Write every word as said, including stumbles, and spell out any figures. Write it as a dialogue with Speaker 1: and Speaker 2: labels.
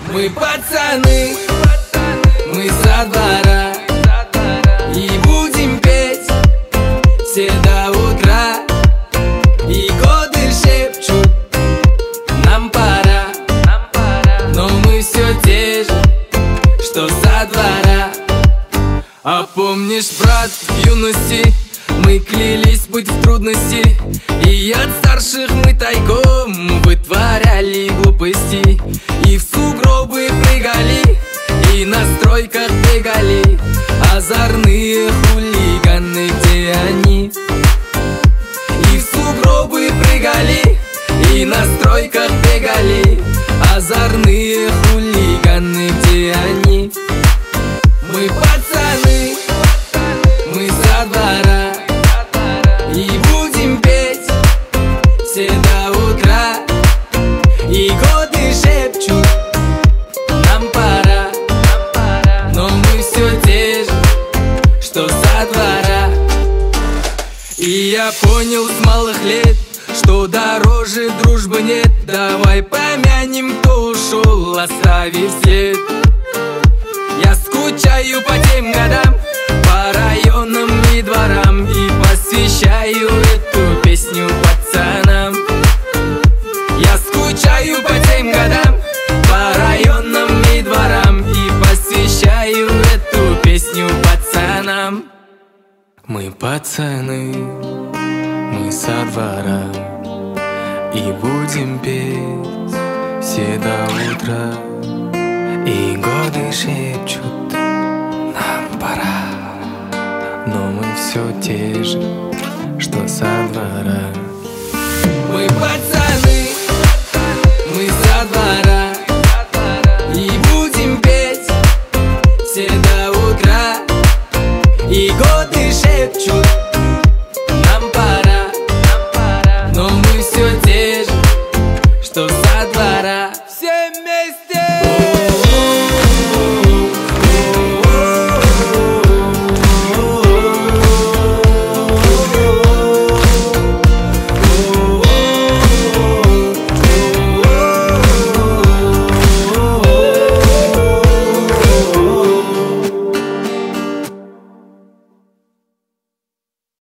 Speaker 1: Мы пацаны, мы со двора, и будем петь все до утра. И годы шепчут, нам пора, но мы все те же, что со двора. А помнишь, брат, в юности мы клялись быть в трудности, и от старших мы тайком вытворяли глупости. И в сугробы прыгали, и на стройках бегали озорные хулиганы, где они? И в сугробы прыгали, и на стройках бегали озорные хулиганы, где они? Мы пацаны, мы со двора, и будем петь все до утра. И годы шепчут, нам пора, но мы все те же, что со двора. И я понял с малых лет, что дороже дружбы нет. Давай помянем, кто ушел, оставив след. Я скучаю по тем годам, по районам и дворам, и посвящаю эту песню пацанам. Я скучаю по тем годам, по районам и дворам, и посвящаю эту песню пацанам. Мы пацаны, мы со двора, и будем петь все до утра. И годы шепчут, нам пора, но мы все те же, что со двора. Мы пацаны, мы со двора, и будем петь все до утра. И годы шепчут,